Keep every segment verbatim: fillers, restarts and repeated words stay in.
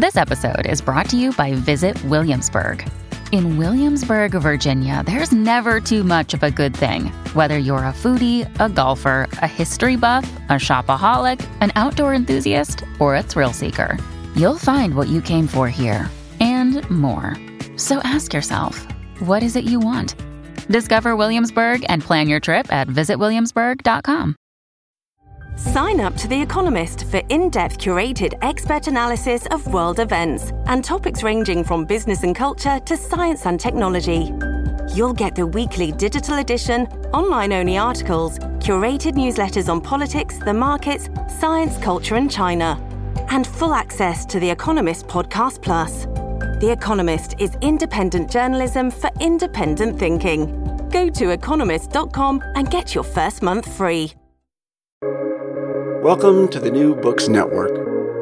This episode is brought to you by Visit Williamsburg. In Williamsburg, Virginia, there's never too much of a good thing. Whether you're a foodie, a golfer, a history buff, a shopaholic, an outdoor enthusiast, or a thrill seeker, you'll find what you came for here and more. So ask yourself, what is it you want? Discover Williamsburg and plan your trip at visit williamsburg dot com. Sign up to The Economist for in-depth curated expert analysis of world events and topics ranging from business and culture to science and technology. You'll get the weekly digital edition, online-only articles, curated newsletters on politics, the markets, science, culture and China, and full access to The Economist Podcast Plus. The Economist is independent journalism for independent thinking. Go to economist dot com and get your first month free. Welcome to the New Books Network.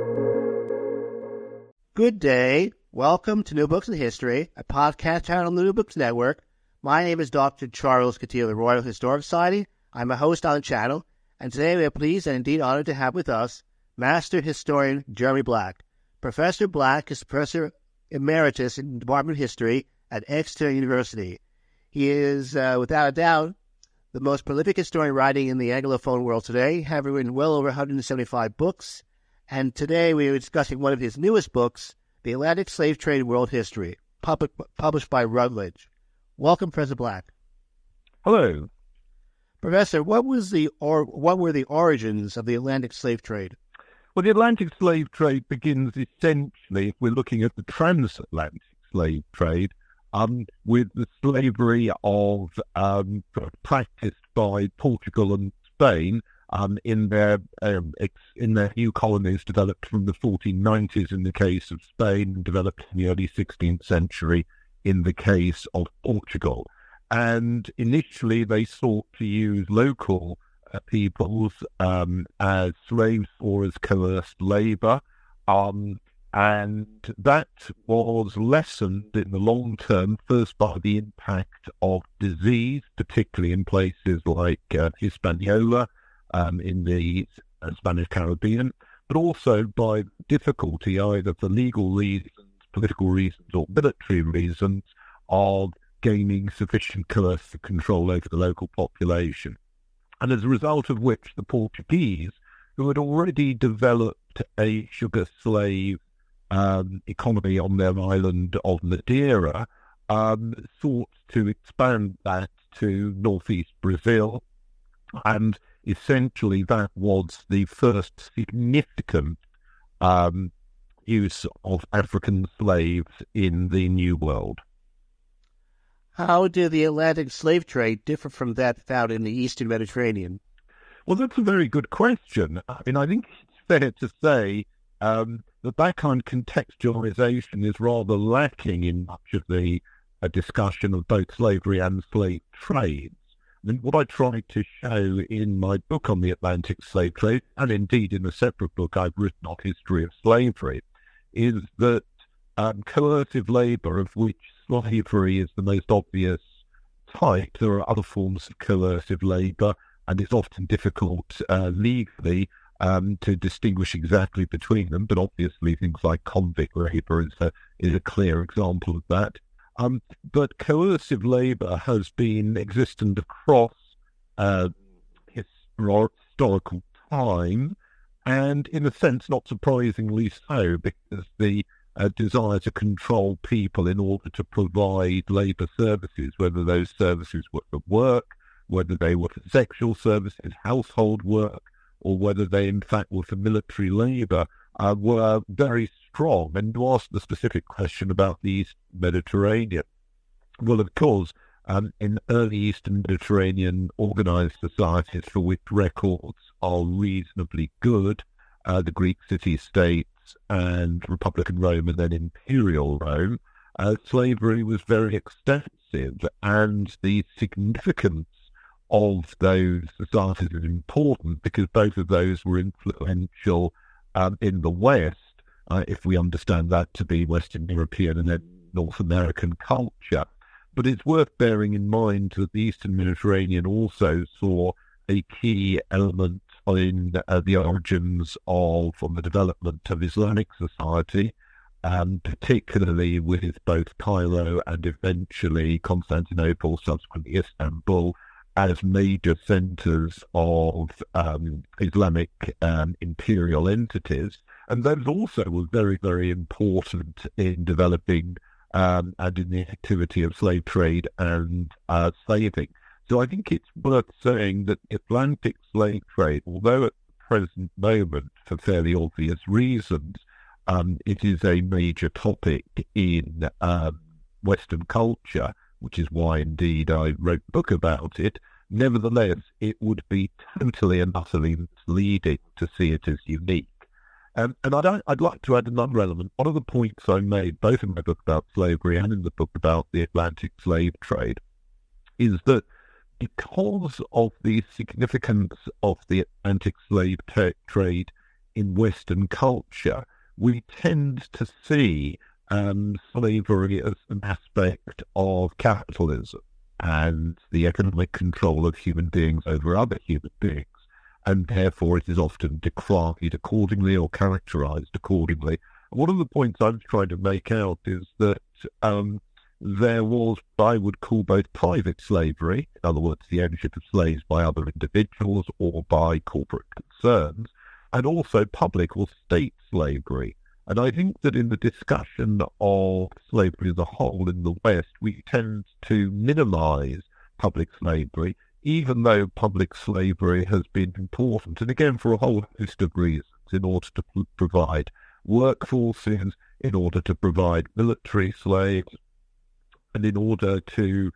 Good day. Welcome to New Books in History, a podcast channel on the New Books Network. My name is Doctor Charles Coutinho of the Royal Historical Society. I'm a host on the channel, and today we are pleased and indeed honored to have with us Master Historian Jeremy Black. Professor Black is Professor Emeritus in the Department of History at Exeter University. He is, uh, without a doubt, the most prolific historian writing in the Anglophone world today, having written well over one hundred seventy-five books. And today we are discussing one of his newest books, The Atlantic Slave Trade World History, public, published by Routledge. Welcome, Professor Black. Hello. Professor, what was the or what were the origins of the Atlantic slave trade? Well, the Atlantic slave trade begins essentially, if we're looking at the transatlantic slave trade, Um, with the slavery of um, practiced by Portugal and Spain um, in their um, ex- in their new colonies developed from the fourteen nineties in the case of Spain, developed in the early sixteenth century in the case of Portugal. And initially they sought to use local uh, peoples um, as slaves or as coerced labour. Um, And that was lessened in the long term, first by the impact of disease, particularly in places like uh, Hispaniola um, in the uh, Spanish Caribbean, but also by difficulty, either for legal reasons, political reasons, or military reasons, of gaining sufficient coercive control over the local population. And as a result of which, the Portuguese, who had already developed a sugar slave Um, economy on their island of Madeira, um, sought to expand that to northeast Brazil, and essentially that was the first significant um, use of African slaves in the New World. How did the Atlantic slave trade differ from that found in the Eastern Mediterranean? Well, that's a very good question. I mean, I think it's fair to say um, that that kind of contextualization is rather lacking in much of the uh, discussion of both slavery and slave trades. And what I tried to show in my book on the Atlantic slave trade, and indeed in a separate book I've written on history of slavery, is that um, coercive labour, of which slavery is the most obvious type, there are other forms of coercive labour, and it's often difficult uh, legally Um, to distinguish exactly between them, but obviously things like convict labour is a, is a clear example of that. Um, but coercive labour has been existent across uh, historical time, and in a sense not surprisingly so, because the uh, desire to control people in order to provide labour services, whether those services were for work, whether they were for sexual services, household work, or whether they in fact were for military labour, uh, were very strong. And to ask the specific question about the East Mediterranean, well, of course, um, in early Eastern Mediterranean organised societies for which records are reasonably good, uh, the Greek city-states and Republican Rome and then Imperial Rome, uh, slavery was very extensive, and the significance of those societies is important because both of those were influential um, in the West, uh, if we understand that to be Western European and then North American culture. But it's worth bearing in mind that the Eastern Mediterranean also saw a key element in uh, the origins of, on the development of Islamic society, um, particularly with both Cairo and eventually Constantinople, subsequently Istanbul, as major centres of um, Islamic um, imperial entities. And those also were very, very important in developing um, and in the activity of slave trade and uh, slaving. So I think it's worth saying that the Atlantic slave trade, although at the present moment, for fairly obvious reasons, um, it is a major topic in um, Western culture, which is why indeed I wrote a book about it. Nevertheless, it would be totally and utterly misleading to see it as unique. Um, and I'd, I'd like to add another element. One of the points I made, both in my book about slavery and in the book about the Atlantic slave trade, is that because of the significance of the Atlantic slave t- trade in Western culture, we tend to see um, slavery as an aspect of capitalism and the economic control of human beings over other human beings. And therefore it is often decried accordingly or characterized accordingly. One of the points I'm trying to make out is that um, there was what I would call both private slavery, in other words, the ownership of slaves by other individuals or by corporate concerns, and also public or state slavery. And I think that in the discussion of slavery as a whole in the West, we tend to minimize public slavery, even though public slavery has been important, and again for a whole host of reasons, in order to p- provide workforces, in order to provide military slaves, and in order to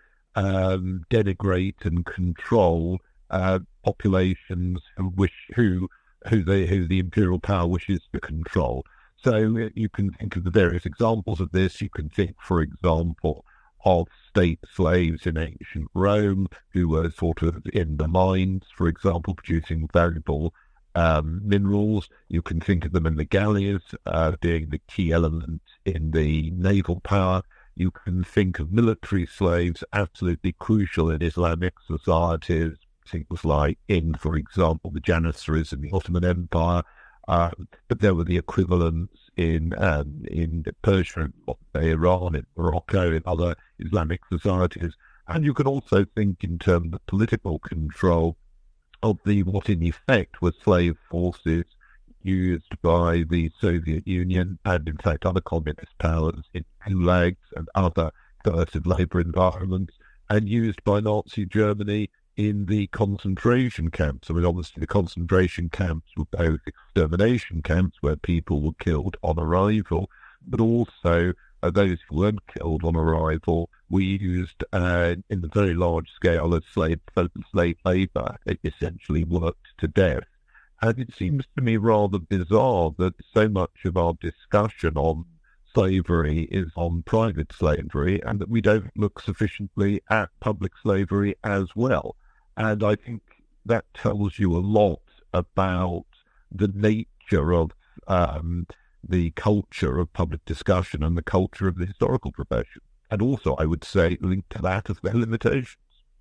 um, denigrate and control uh, populations who wish who who the who the imperial power wishes to control. So you can think of the various examples of this. You can think, for example, of state slaves in ancient Rome who were sort of in the mines, for example, producing valuable um, minerals. You can think of them in the galleys, uh, being the key element in the naval power. You can think of military slaves, absolutely crucial in Islamic societies, things like in, for example, the Janissaries in the Ottoman Empire. Uh, but there were the equivalents in um, in Persia, in Iran, in Morocco, in other Islamic societies. And you can also think in terms of political control of the what in effect were slave forces used by the Soviet Union and in fact other communist powers in gulags and other coercive labour environments, and used by Nazi Germany in the concentration camps. I mean, obviously the concentration camps were both extermination camps where people were killed on arrival, but also uh, those who weren't killed on arrival were used uh, in the very large scale of slave, slave labour, essentially worked to death. And it seems to me rather bizarre that so much of our discussion on slavery is on private slavery and that we don't look sufficiently at public slavery as well. And I think that tells you a lot about the nature of um, the culture of public discussion and the culture of the historical profession. And also, I would say, linked to that as their limitations.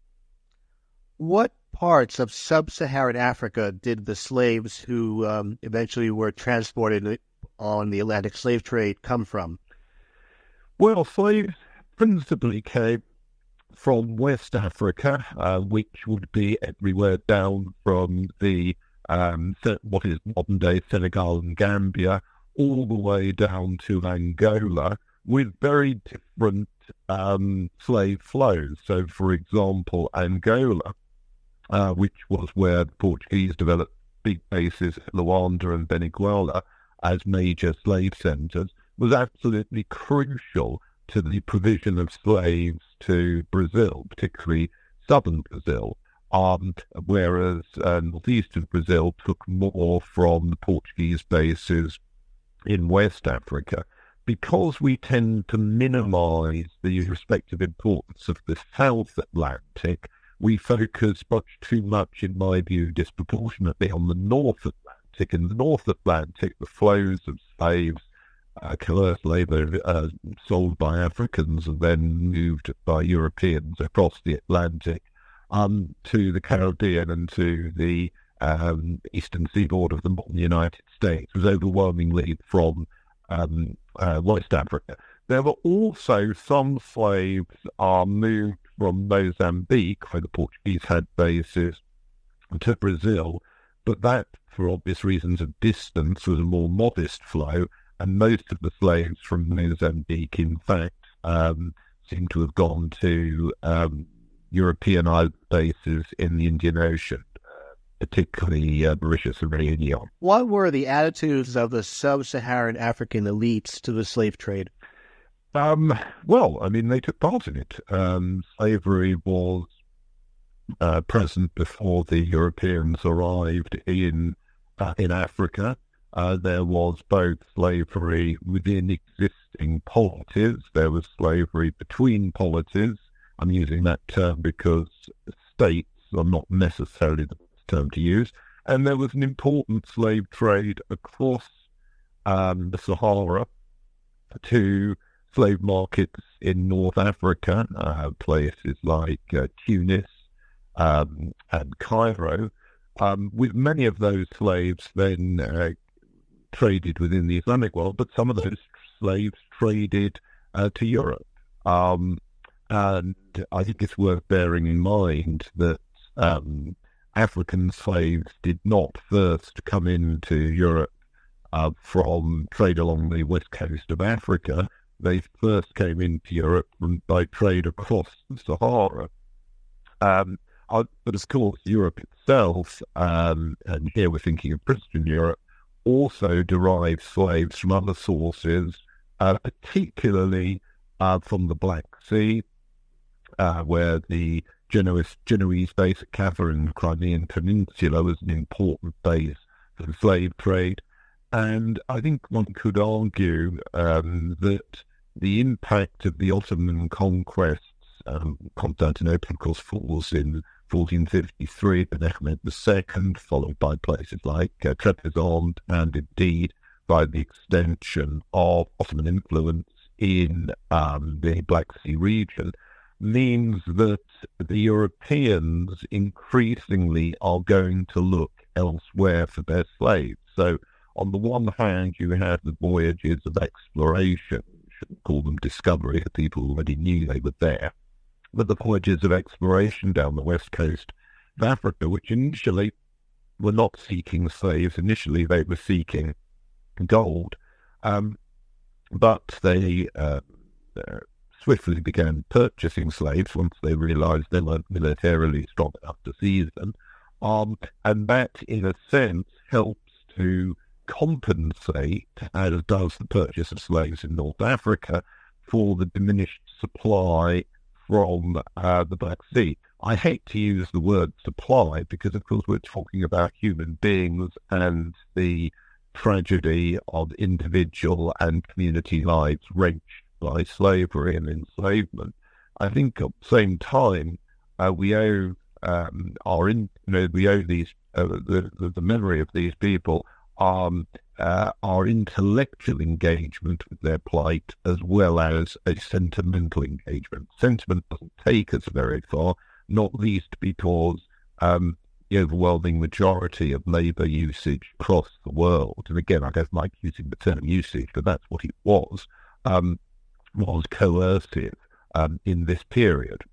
What parts of sub-Saharan Africa did the slaves who um, eventually were transported on the Atlantic slave trade come from? Well, slaves principally came from West Africa, uh, which would be everywhere down from the um, what is modern-day Senegal and Gambia, all the way down to Angola, with very different um, slave flows. So, for example, Angola, uh, which was where the Portuguese developed big bases at Luanda and Benguela as major slave centres, was absolutely crucial to the provision of slaves to Brazil, particularly southern Brazil, um, whereas uh, northeastern Brazil took more from the Portuguese bases in West Africa. Because we tend to minimize the respective importance of the South Atlantic, we focus much too much, in my view, disproportionately on the North Atlantic. In the North Atlantic, the flows of slaves, Uh, coerced labour uh, sold by Africans and then moved by Europeans across the Atlantic um, to the Caribbean and to the um, eastern seaboard of the modern United States was overwhelmingly from um, uh, West Africa. There were also some slaves are moved from Mozambique, where the Portuguese had bases, to Brazil, but that, for obvious reasons of distance, was a more modest flow, and most of the slaves from Mozambique, in fact, um, seem to have gone to um, European island bases in the Indian Ocean, uh, particularly uh, Mauritius and Réunion. What were the attitudes of the sub-Saharan African elites to the slave trade? Um, well, I mean, they took part in it. Um, slavery was uh, present before the Europeans arrived in uh, in Africa. Uh, there was both slavery within existing polities. There was slavery between polities. I'm using that term because states are not necessarily the best term to use. And there was an important slave trade across um, the Sahara to slave markets in North Africa, uh, places like uh, Tunis um, and Cairo, um, with many of those slaves then uh, traded within the Islamic world, but some of those slaves traded uh, to Europe. Um, and I think it's worth bearing in mind that um, African slaves did not first come into Europe uh, from trade along the west coast of Africa. They first came into Europe from, by trade across the Sahara. Um, uh, but of course, Europe itself, um, and here we're thinking of Christian Europe, also derived slaves from other sources, uh, particularly uh, from the Black Sea, uh, where the Genoese, Genoese base at Caffa in the Crimean Peninsula was an important base for the slave trade. And I think one could argue um, that the impact of the Ottoman conquests, um, Constantinople, of course, falls in fourteen fifty-three, and Mehmed the Second, followed by places like uh, Trebizond, and indeed by the extension of Ottoman influence in um, the Black Sea region, means that the Europeans increasingly are going to look elsewhere for their slaves. So on the one hand, you have the voyages of exploration, shouldn't call them discovery, the people already knew they were there, but the voyages of exploration down the west coast of Africa, which initially were not seeking slaves. Initially, they were seeking gold, um, but they uh, uh, swiftly began purchasing slaves once they realized they weren't militarily strong enough to seize them, um, and that, in a sense, helps to compensate, as does the purchase of slaves in North Africa, for the diminished supply from uh, the Black Sea. I hate to use the word supply because, of course, we're talking about human beings and the tragedy of individual and community lives wrenched by slavery and enslavement. I think at the same time, uh, we owe um, our in, you know, we owe these uh, the, the the memory of these people um, uh, our intellectual engagement with their plight, as well as a sentimental engagement. Sentiment doesn't take us very far, not least because um, the overwhelming majority of labour usage across the world, and again, I don't like using the term usage, but that's what it was, um, was coercive um, in this period.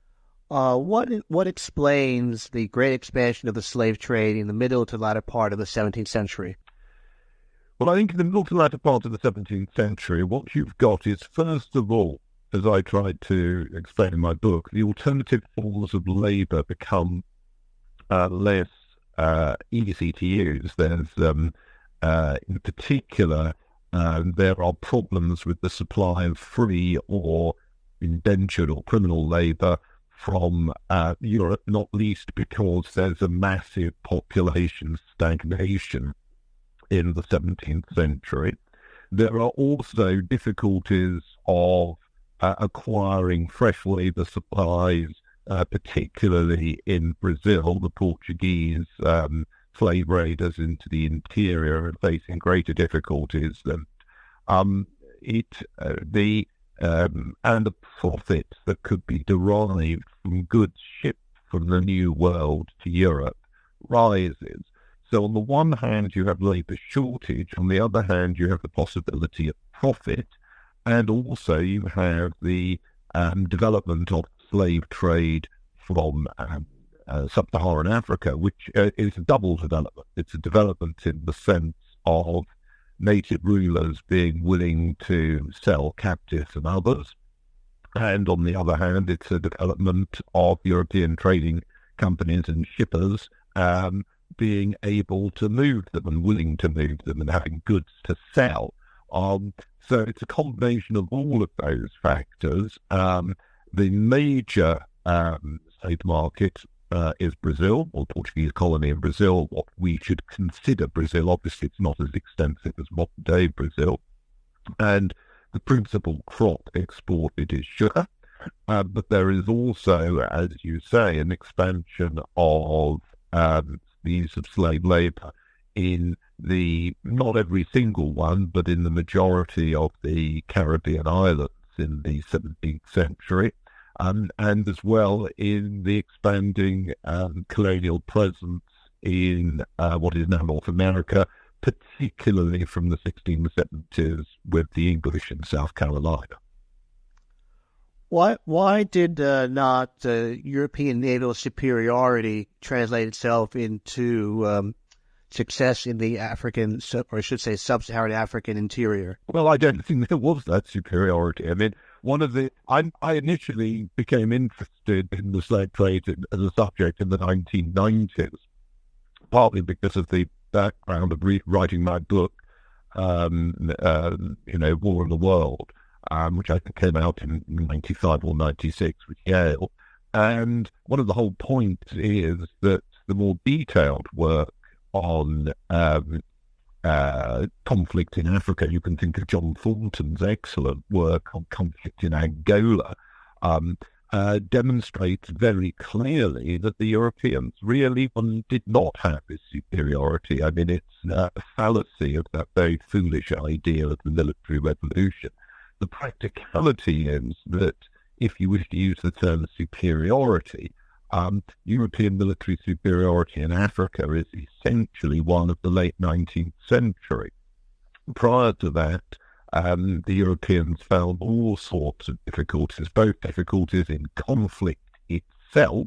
Uh, what what explains the great expansion of the slave trade in the middle to latter part of the seventeenth century? Well, I think in the middle to latter part of the seventeenth century, what you've got is, first of all, as I tried to explain in my book, the alternative forms of labour become uh, less uh, easy to use. There's, um, uh, in particular, uh, there are problems with the supply of free or indentured or criminal labour from uh, Europe, not least because there's a massive population stagnation in the seventeenth century. There are also difficulties of uh, acquiring fresh labour supplies, uh, particularly in Brazil. The Portuguese um, slave raiders into the interior are facing greater difficulties than um, it. Uh, the Um, and the profit that could be derived from goods shipped from the New World to Europe rises. So on the one hand, you have labour shortage. On the other hand, you have the possibility of profit. And also you have the um, development of slave trade from um, uh, sub-Saharan Africa, which uh, is a double development. It's a development in the sense of native rulers being willing to sell captives and others. And on the other hand, it's a development of European trading companies and shippers um, being able to move them and willing to move them and having goods to sell. Um, so it's a combination of all of those factors. Um, the major um, slave market uh, is Brazil, or Portuguese colony in Brazil, what we should consider Brazil. Obviously, it's not as extensive as modern-day Brazil. And the principal crop exported is sugar. Uh, but there is also, as you say, an expansion of um, the use of slave labour in the, not every single one, but in the majority of the Caribbean islands in the seventeenth century, um, and as well in the expanding um, colonial presence in uh, what is now North America, particularly from the sixteen seventies with the English in South Carolina. Why why did uh, not uh, European naval superiority translate itself into um, success in the African, or I should say sub-Saharan African interior? Well, I don't think there was that superiority. I mean, one of the... I, I initially became interested in the slave trade as a subject in the nineteen nineties, partly because of the background of re- writing my book, um, uh, you know, War in the World, Um, which I think came out in ninety-five or ninety-six with Yale. And one of the whole points is that the more detailed work on um, uh, conflict in Africa, you can think of John Thornton's excellent work on conflict in Angola, um, uh, demonstrates very clearly that the Europeans really did not have this superiority. I mean, it's a fallacy of that very foolish idea of the military revolution. The practicality is that if you wish to use the term superiority, um, European military superiority in Africa is essentially one of the late nineteenth century. Prior to that, um, the Europeans found all sorts of difficulties, both difficulties in conflict itself.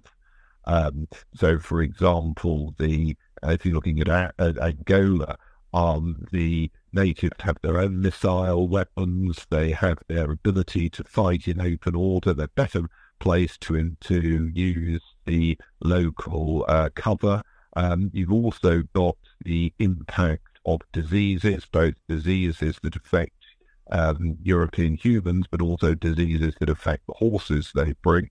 Um, so, for example, the uh, if you're looking at, at Angola, Um, the natives have their own missile weapons. They have their ability to fight in open order. They're better placed to, to use the local uh, cover. Um, you've also got the impact of diseases, both diseases that affect um, European humans, but also diseases that affect the horses they bring.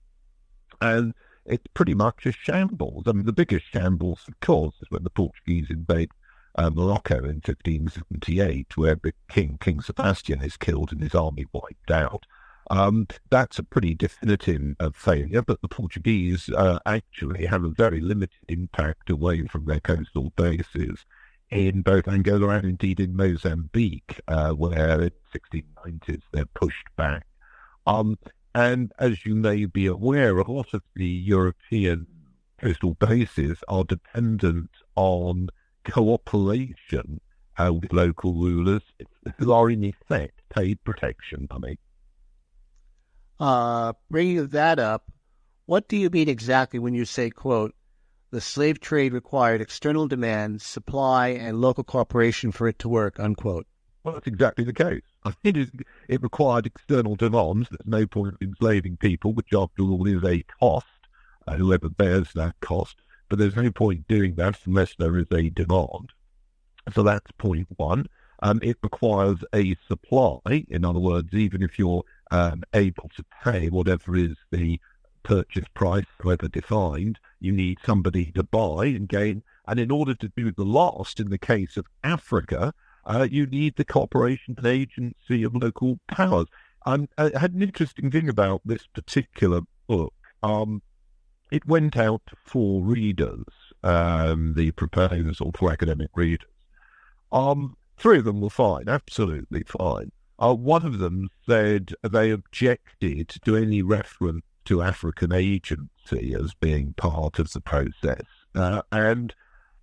And it's pretty much a shambles. I mean, the biggest shambles, of course, is when the Portuguese invade Uh, Morocco in fifteen seventy-eight, where the king, King Sebastian, is killed and his army wiped out. Um, that's a pretty definitive uh, failure, but the Portuguese uh, actually have a very limited impact away from their coastal bases in both Angola and indeed in Mozambique, uh, where in the sixteen nineties they're pushed back. Um, and as you may be aware, a lot of the European coastal bases are dependent on cooperation uh, with local rulers who are in effect paid protection money. Uh, bringing that up, what do you mean exactly when you say, quote, the slave trade required external demand, supply, and local cooperation for it to work, unquote? Well, that's exactly the case. It, is, it required external demands. There's no point in enslaving people, which after all is a cost, uh, whoever bears that cost. But there's no point doing that unless there is a demand. So that's point one. Um, it requires a supply. In other words, even if you're um, able to pay whatever is the purchase price, however defined, you need somebody to buy and gain. And in order to do the last, in the case of Africa, uh, you need the cooperation and agency of local powers. Um, I had an interesting thing about this particular book. Um, It went out to four readers, um, the proposal for academic readers. Um, three of them were fine, absolutely fine. Uh, one of them said they objected to any reference to African agency as being part of the process. Uh, and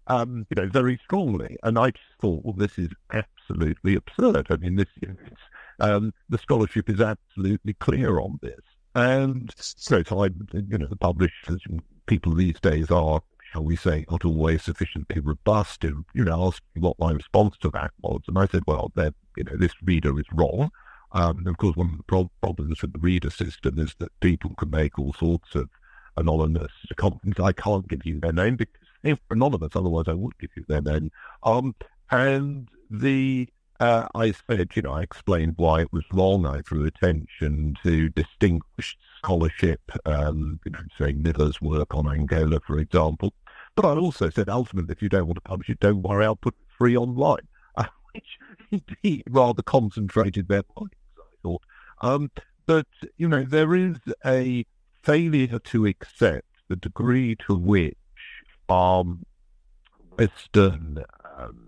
um, you know, very strongly. And I just thought, well, this is absolutely absurd. I mean, this, you know, it's, um, the scholarship is absolutely clear on this. And so, so I, you know, the publishers, people these days are, shall we say, not always sufficiently robust in, you know, asking what my response to that was. And I said, well, then, you know, this reader is wrong. Um, and of course, one of the pro- problems with the reader system is that people can make all sorts of anonymous comments. I can't give you their name because they're anonymous, otherwise I would give you their name. Um, and the uh, I said, you know, I explained why it was wrong. I drew attention to distinguished scholarship, um, you know, saying Miller's work on Angola, for example. But I also said, ultimately, if you don't want to publish it, don't worry, I'll put it free online, uh, which indeed rather concentrated their points, I thought. Um, but, you know, there is a failure to accept the degree to which um, Western um,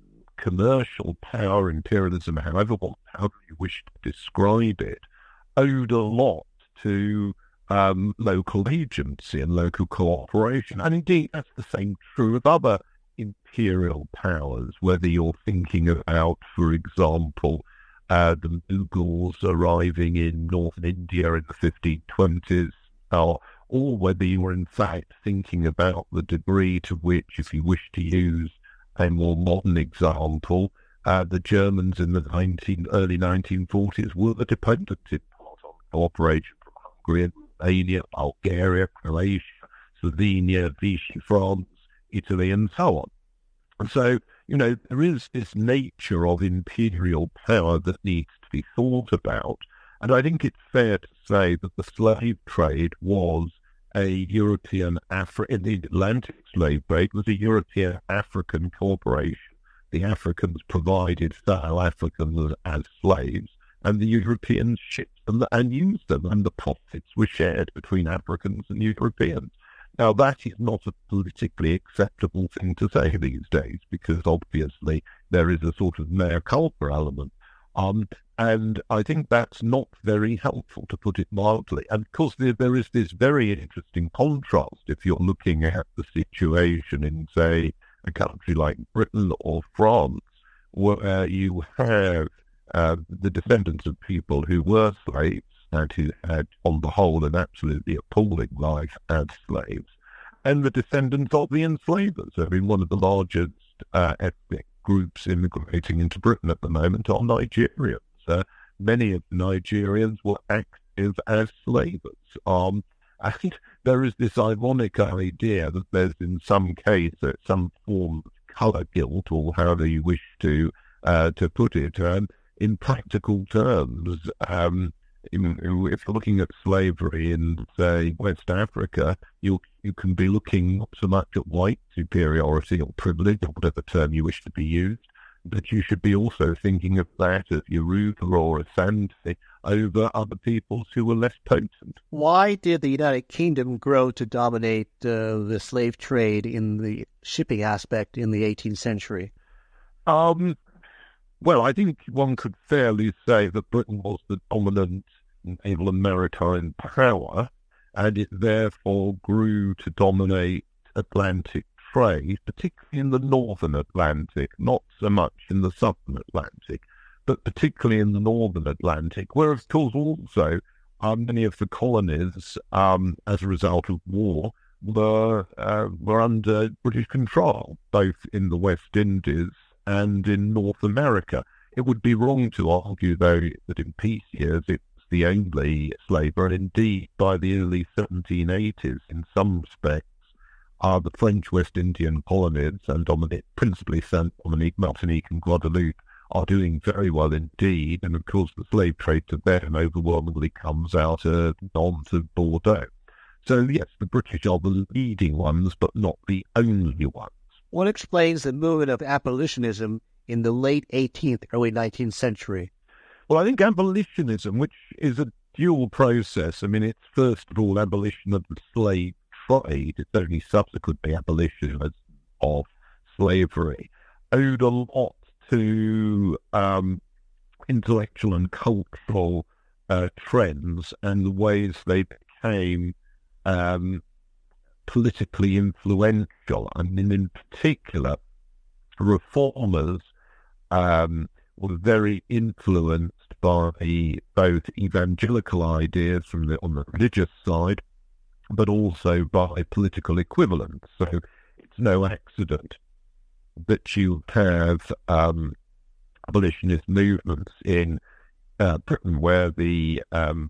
commercial power, imperialism, however, what, however you wish to describe it, owed a lot to um, local agency and local cooperation. And indeed, that's the same true of other imperial powers, whether you're thinking about, for example, uh, the Mughals arriving in northern India in the fifteen twenties, or, or whether you were in fact thinking about the degree to which, if you wish to use a more modern example, uh, the Germans in the nineteen, early nineteen forties were dependent in part on cooperation from Hungary and Romania, Bulgaria, Croatia, Slovenia, Vichy France, Italy, and so on. And so, you know, there is this nature of imperial power that needs to be thought about. And I think it's fair to say that the slave trade was a European, Afri- in the Atlantic slave trade was a European-African cooperation. The Africans provided South Africans as slaves, and the Europeans shipped them and used them, and the profits were shared between Africans and Europeans. Now, that is not a politically acceptable thing to say these days, because obviously there is a sort of mea culpa element. Um, and I think that's not very helpful, to put it mildly. And of course, there, there is this very interesting contrast if you're looking at the situation in, say, a country like Britain or France, where you have uh, the descendants of people who were slaves and who had, on the whole, an absolutely appalling life as slaves, and the descendants of the enslavers. I mean, one of the largest uh, ethnic groups immigrating into Britain at the moment are Nigerians. Uh, many of the Nigerians were active as slavers. Um, and there is this ironic idea that there's, in some cases, some form of colour guilt, or however you wish to uh, to put it. Um, in practical terms, um, in, if you're looking at slavery in, say, West Africa, you you can be looking not so much at white superiority or privilege, or whatever term you wish to be used, but you should be also thinking of that as Yoruba or Asante over other peoples who were less potent. Why did the United Kingdom grow to dominate uh, the slave trade in the shipping aspect in the eighteenth century? Um, well, I think one could fairly say that Britain was the dominant naval and maritime power, and it therefore grew to dominate Atlantic trade, particularly in the northern Atlantic, not so much in the southern Atlantic, but particularly in the northern Atlantic, where, of course, also uh, many of the colonies, um, as a result of war, were uh, were under British control, both in the West Indies and in North America. It would be wrong to argue, though, that in peace years it was the only slaver, and indeed by the early seventeen eighties, in some respects, are the French West Indian colonies, and Dominique, principally Saint Dominique, Martinique, and Guadeloupe, are doing very well indeed. And of course, the slave trade to them overwhelmingly comes out of Nantes of Bordeaux. So yes, the British are the leading ones, but not the only ones. What explains the movement of abolitionism in the late eighteenth, early nineteenth century? Well, I think abolitionism, which is a dual process, I mean, it's first of all abolition of the slave trade, it's only subsequently abolition of slavery, owed a lot to um, intellectual and cultural uh, trends and the ways they became um, politically influential. I mean, in particular, reformers um, were very influenced by both evangelical ideas from the, on the religious side, but also by political equivalents. So it's no accident that you have um, abolitionist movements in uh, Britain where the um,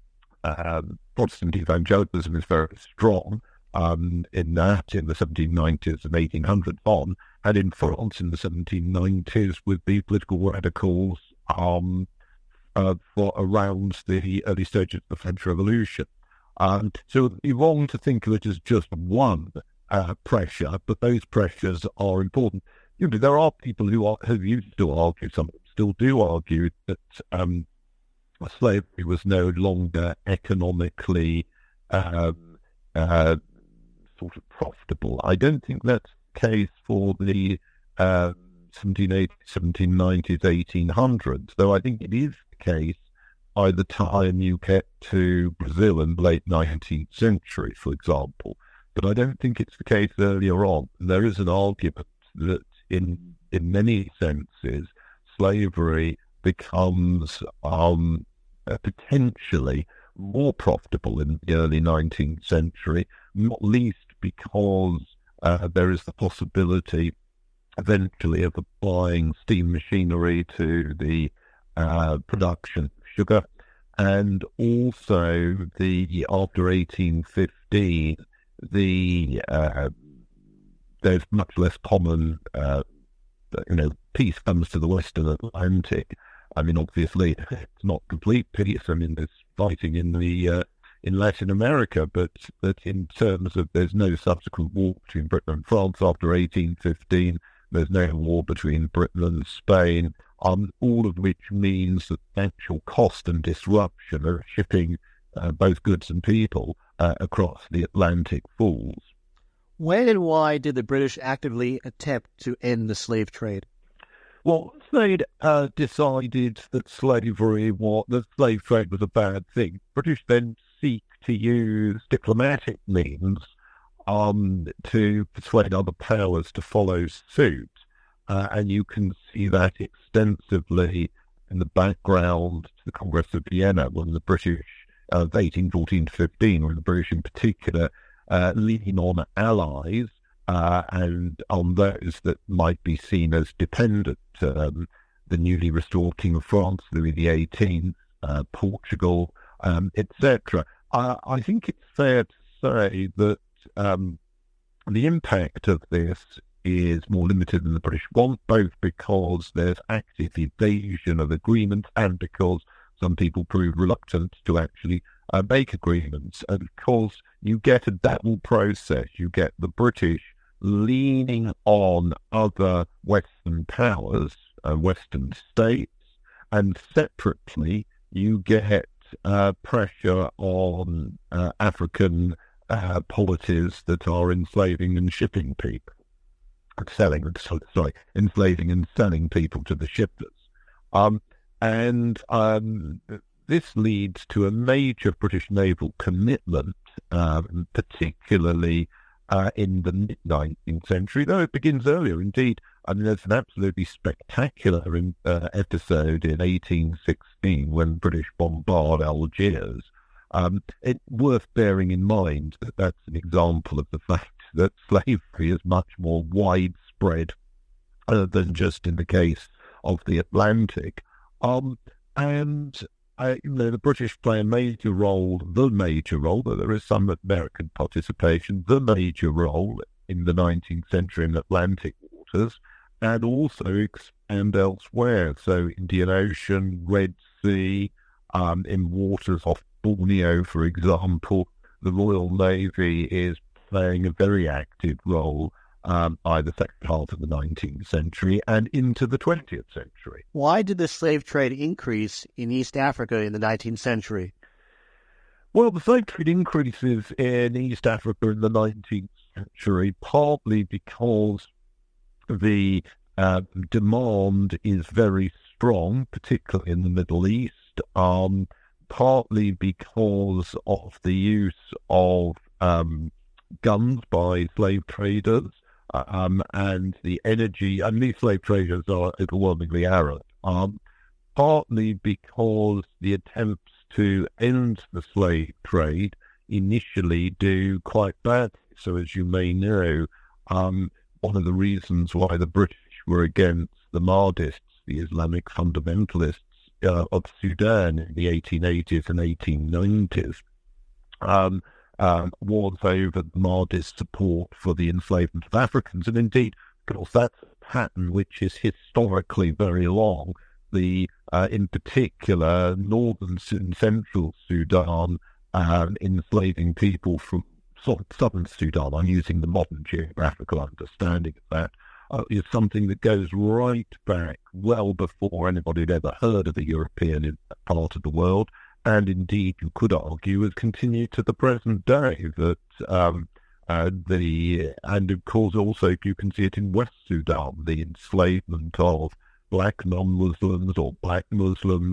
uh, Protestant evangelicalism is very strong, um, in that, in the seventeen nineties and eighteen hundreds on, and in France in the seventeen nineties with the political radicals um, uh, for around the early stages of the French Revolution. Um, so it would be wrong to think of it as just one uh, pressure, but those pressures are important. You know, there are people who are, who used to argue, some of them still do argue, that um, slavery was no longer economically um, uh, sort of profitable. I don't think that's the case for the uh, seventeen eighties, seventeen nineties, eighteen hundreds, though I think it is the case by the time you get to Brazil in the late nineteenth century, for example. But I don't think it's the case earlier on. There is an argument that in in many senses, slavery becomes um, uh, potentially more profitable in the early nineteenth century, not least because uh, there is the possibility eventually of applying steam machinery to the uh, production of sugar, and also the after eighteen fifteen, the uh, there's much less common, uh, you know, peace comes to the Western Atlantic. I mean, obviously, it's not complete peace. I mean, there's fighting in the uh, in Latin America, but but in terms of there's no subsequent war between Britain and France after eighteen fifteen. There's no war between Britain and Spain. Um, all of which means that the actual cost and disruption of shipping uh, both goods and people uh, across the Atlantic falls. When and why did the British actively attempt to end the slave trade? Well, once they'd uh, decided that slavery was, that slave trade was a bad thing, British then seek to use diplomatic means um, to persuade other powers to follow suit. Uh, and you can see that extensively in the background to the Congress of Vienna, when the British, uh, of eighteen fourteen to fifteen, when the British in particular uh, lean on allies, Uh, and on those that might be seen as dependent, um, the newly restored King of France, Louis the eighteenth, uh, Portugal, um, et cetera. I, I think it's fair to say that um, the impact of this is more limited than the British want, both because there's active evasion of agreements and because some people prove reluctant to actually uh, make agreements. And of course, you get a double process. You get the British leaning on other Western powers, uh, Western states, and separately you get uh, pressure on uh, African uh, polities that are enslaving and shipping people, selling, sorry, enslaving and selling people to the shippers. Um, and um, this leads to a major British naval commitment, um, particularly Uh, in the mid-nineteenth century, though it begins earlier. Indeed, I mean, there's an absolutely spectacular in, uh, episode in eighteen sixteen when British bombard Algiers. Um, it's worth bearing in mind that that's an example of the fact that slavery is much more widespread uh, than just in the case of the Atlantic. Um, and Uh, you know, the British play a major role, the major role, though there is some American participation, the major role in the nineteenth century in Atlantic waters, and also expand elsewhere. So Indian Ocean, Red Sea, um, in waters off Borneo, for example, the Royal Navy is playing a very active role Um, by the second half of the nineteenth century and into the twentieth century. Why did the slave trade increase in East Africa in the nineteenth century? Well, the slave trade increases in East Africa in the nineteenth century partly because the uh, demand is very strong, particularly in the Middle East, um, partly because of the use of um, guns by slave traders, um, and the energy, and these slave traders are overwhelmingly Arab, um, partly because the attempts to end the slave trade initially do quite badly. So as you may know, um, one of the reasons why the British were against the Mahdists, the Islamic fundamentalists uh, of Sudan in the eighteen eighties and eighteen nineties, um, um, was over the Mahdist support for the enslavement of Africans. And indeed, of course, that's a pattern which is historically very long. The, uh, in particular, northern and central Sudan um, enslaving people from southern Sudan, I'm using the modern geographical understanding of that, uh, is something that goes right back well before anybody had ever heard of a European in that part of the world. And indeed, you could argue, has continued to the present day, that um, uh, the, and of course also you can see it in West Sudan, the enslavement of black non-Muslims or black Muslims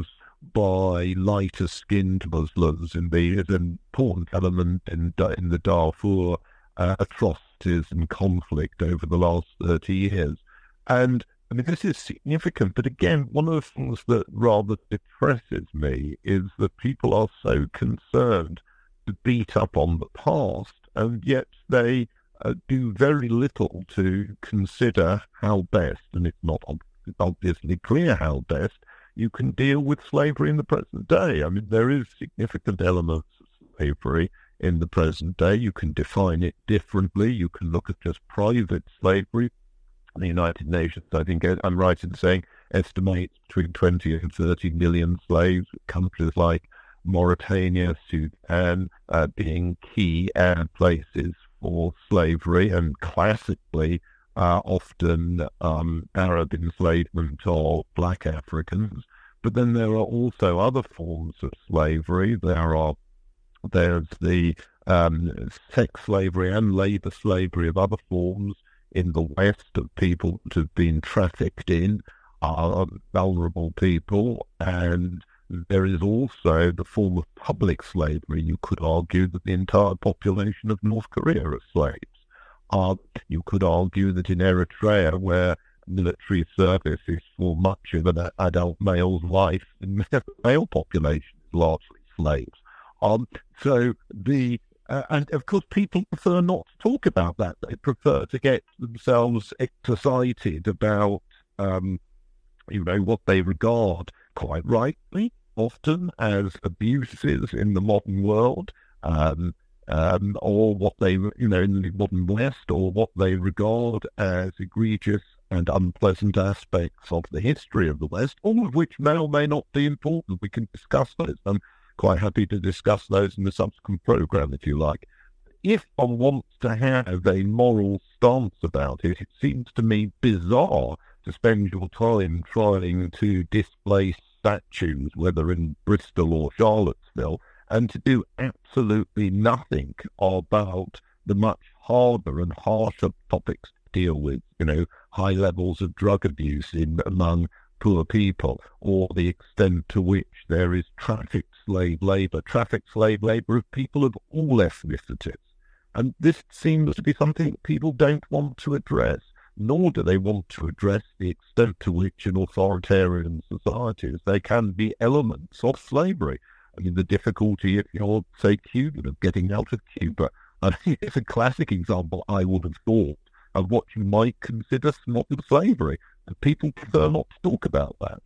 by lighter-skinned Muslims in the is an important element in in the Darfur uh, atrocities and conflict over the last thirty years. And I mean, this is significant, but again, one of the things that rather depresses me is that people are so concerned to beat up on the past, and yet they uh, do very little to consider how best, and it's not obviously clear how best, you can deal with slavery in the present day. I mean, there is significant elements of slavery in the present day. You can define it differently. You can look at just private slavery. The United Nations, I think I'm right in saying, estimates between twenty and thirty million slaves, with countries like Mauritania, Sudan uh, being key uh, places for slavery, and classically Uh, often um, Arab enslavement of black Africans. But then there are also other forms of slavery. There are there's the um, sex slavery and labour slavery of other forms in the West of people that have been trafficked in, uh, vulnerable people. And there is also the form of public slavery. You could argue that the entire population of North Korea are slaves. Uh, you could argue that in Eritrea, where military service is for much of an adult male's life, the male population is largely slaves. Um, so the uh, and of course people prefer not to talk about that. They prefer to get themselves excited about um, you know what they regard quite rightly often as abuses in the modern world. Um, Um, or what they, you know, in the modern West, or what they regard as egregious and unpleasant aspects of the history of the West, all of which may or may not be important. We can discuss those. I'm quite happy to discuss those in the subsequent program, if you like. If one wants to have a moral stance about it, it seems to me bizarre to spend your time trying to displace statues, whether in Bristol or Charlottesville, and to do absolutely nothing about the much harder and harsher topics to deal with, you know, high levels of drug abuse in among poor people, or the extent to which there is trafficked slave labour, trafficked slave labour of people of all ethnicities. And this seems to be something that people don't want to address, nor do they want to address the extent to which in authoritarian societies there can be elements of slavery. I mean, the difficulty, if you're, say, Cuban, of getting out of Cuba, I think it's a classic example, I would have thought, of what you might consider modern slavery. And people prefer not to talk about that.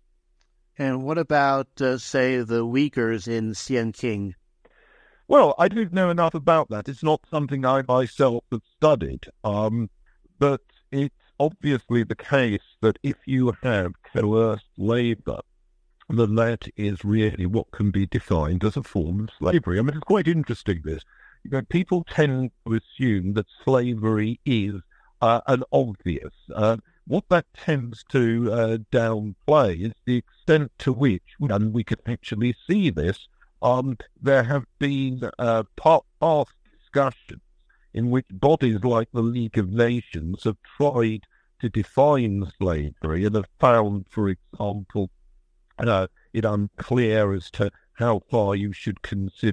And what about, uh, say, the Uyghurs in Xinjiang? Well, I don't know enough about that. It's not something I myself have studied. Um, but it's obviously the case that if you have coerced labour, then that is really what can be defined as a form of slavery. I mean, it's quite interesting, this. You know, people tend to assume that slavery is uh, an obvious. Uh, what that tends to uh, downplay is the extent to which, and we can actually see this, um, there have been uh, past discussions in which bodies like the League of Nations have tried to define slavery and have found, for example, Uh, it unclear as to how far you should consider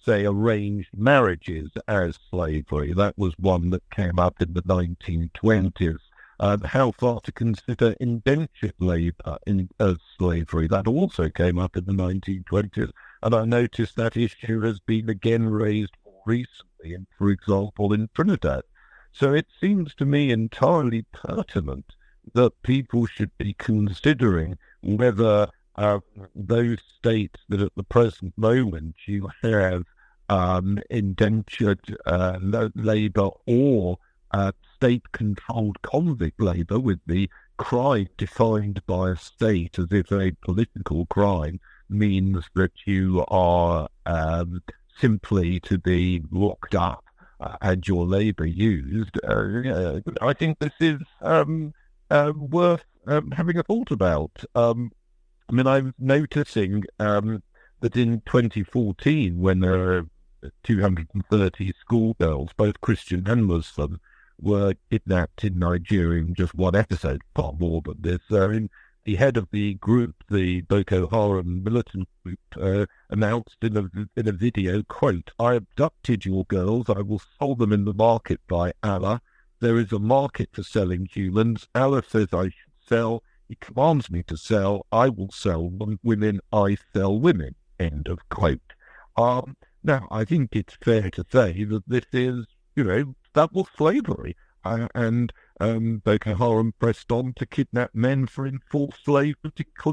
say, arranged marriages as slavery. That was one that came up in the nineteen twenties. Uh, how far to consider indentured labour in, as slavery? That also came up in the nineteen twenties. And I noticed that issue has been again raised more recently, in, for example, in Trinidad. So it seems to me entirely pertinent that people should be considering whether uh, those states that at the present moment you have um, indentured uh, labour or uh, state-controlled convict labour, with the crime defined by a state as if a political crime means that you are um, simply to be locked up uh, and your labour used. Uh, I think this is um, uh, worth um, having a thought about. Um, I mean, I'm noticing um, that in twenty fourteen, when there were two hundred thirty schoolgirls, both Christian and Muslim, were kidnapped in Nigeria in just one episode, far more than this. Uh, in, the head of the group, the Boko Haram militant group, uh, announced in a, in a video, quote, "I abducted your girls. I will sell them in the market by Allah. There is a market for selling humans. Allah says I should sell. He commands me to sell. I will sell women. I sell women." End of quote. Um, now, I think it's fair to say that this is, you know, that was slavery. Uh, and um, Boko Haram pressed on to kidnap men for enforced slavery,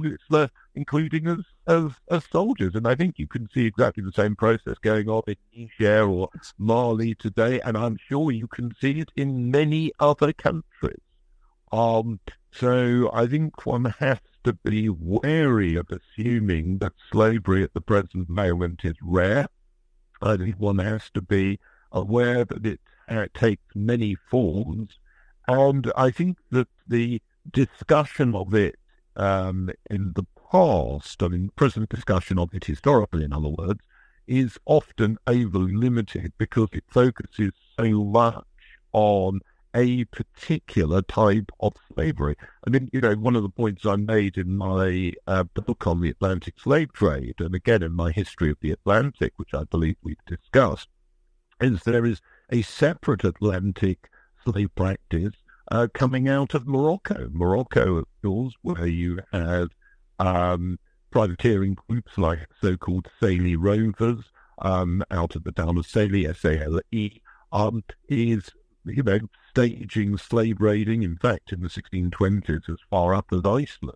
including as, as as soldiers. And I think you can see exactly the same process going on in Niger or Mali today, and I'm sure you can see it in many other countries. Um, so I think one has to be wary of assuming that slavery at the present moment is rare. I think one has to be aware that it uh, takes many forms, and I think that the discussion of it um, in the past, I mean, present discussion of it historically, in other words, is often overly limited because it focuses so much on a particular type of slavery. I mean, you know, one of the points I made in my uh, book on the Atlantic slave trade, and again in my history of the Atlantic, which I believe we've discussed, is there is a separate Atlantic slave practice uh, coming out of Morocco. Morocco, of course, where you have um, privateering groups like so-called Salé Rovers um, out of the town of Salé, S A L E, um, is, you know, staging slave raiding, in fact, in the sixteen twenties as far up as Iceland.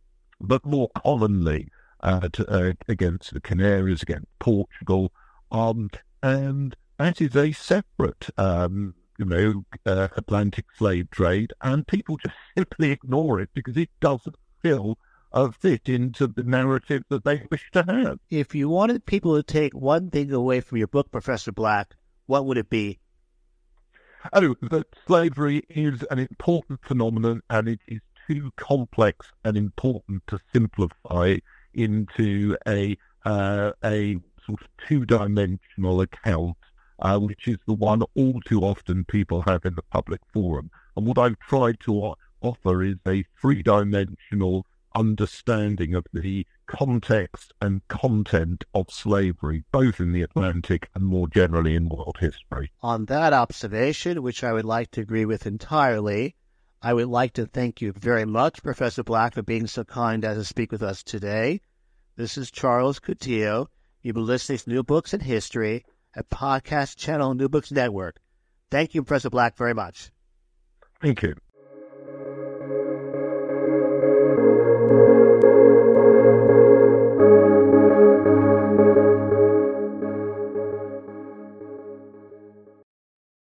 But more commonly uh, to, uh, against the Canaries, against Portugal, um, and that is a separate, um, you know, uh, Atlantic slave trade, and people just simply ignore it because it doesn't feel uh, fit into the narrative that they wish to have. If you wanted people to take one thing away from your book, Professor Black, what would it be? Oh, that slavery is an important phenomenon, and it is too complex and important to simplify into a uh, a sort of two-dimensional account, uh, which is the one all too often people have in the public forum. And what I've tried to offer is a three-dimensional understanding of the context and content of slavery, both in the Atlantic and more generally in world history. On that observation, which I would like to agree with entirely, I would like to thank you very much, Professor Black, for being so kind as to speak with us today. This is Charles Coutinho. You've been listening to New Books in History, a podcast channel on New Books Network. Thank you, Professor Black, very much. Thank you.